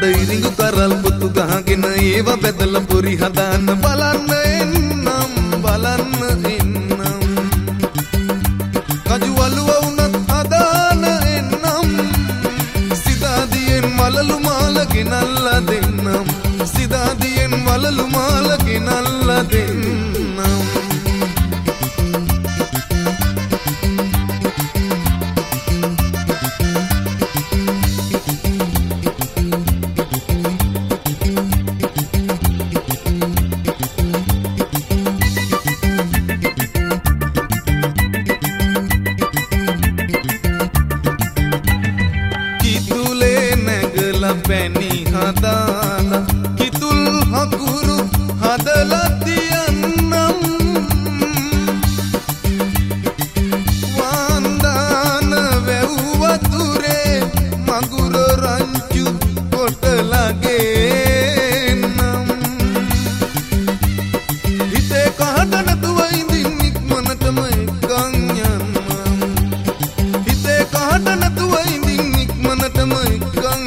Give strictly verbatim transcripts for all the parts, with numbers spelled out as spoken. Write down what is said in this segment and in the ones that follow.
බඩ ඉරිඟු කරල් පුතු ගහගෙන ඒව බෙදලා පොරි හදාන්න බලන්න එන්නම් බලන්න එන්නම් කජු වලුව උනත් හදාන එන්නම් සිතාදියෙන් වලලු මාල ගෙනල්ලා දෙන්නම් සිතාදියෙන් වලලු මාල ගෙනල්ලා දෙන්නම් පැණි හදාලා කිතුල් හකුරු හදලා තියන්නම් වන්දාන වැව් වතුරේ මගුර රංචු කොටලාගේනම් හිතේ කහට නැතුව ඉඳින් ඉක්මනටම එකන් යන්නම් හිතේ කහට නැතුව ඉඳින් ඉක්මනටම එකන්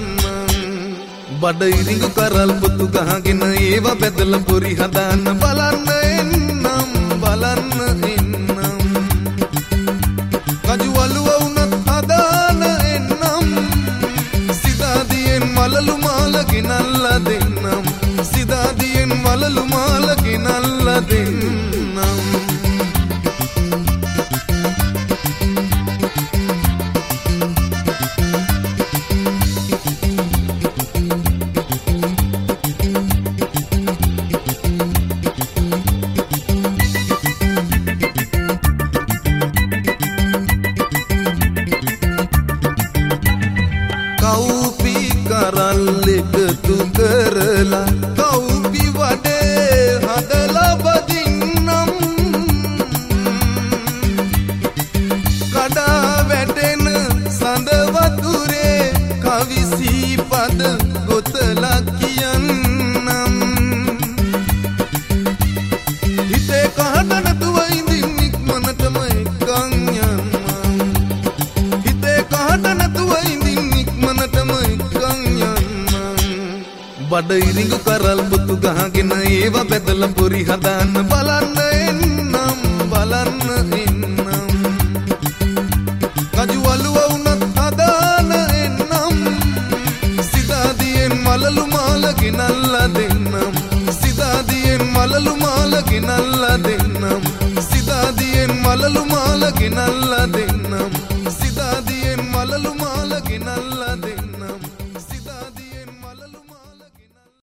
බඩ ඉරිඟු කරල් පුතු ගහගෙන ඒව බෙදලා පොරි හදාන්න බලන්න එන්නම් බලන්න එන්නම් කජු වලුව උනත් හදාන එන්නම් සිතාදියෙන් වලලු මාල ගෙනල්ලා දෙන්නම් සිතාදියෙන් වලලු මාල ගෙනල්ලා දෙන්නම්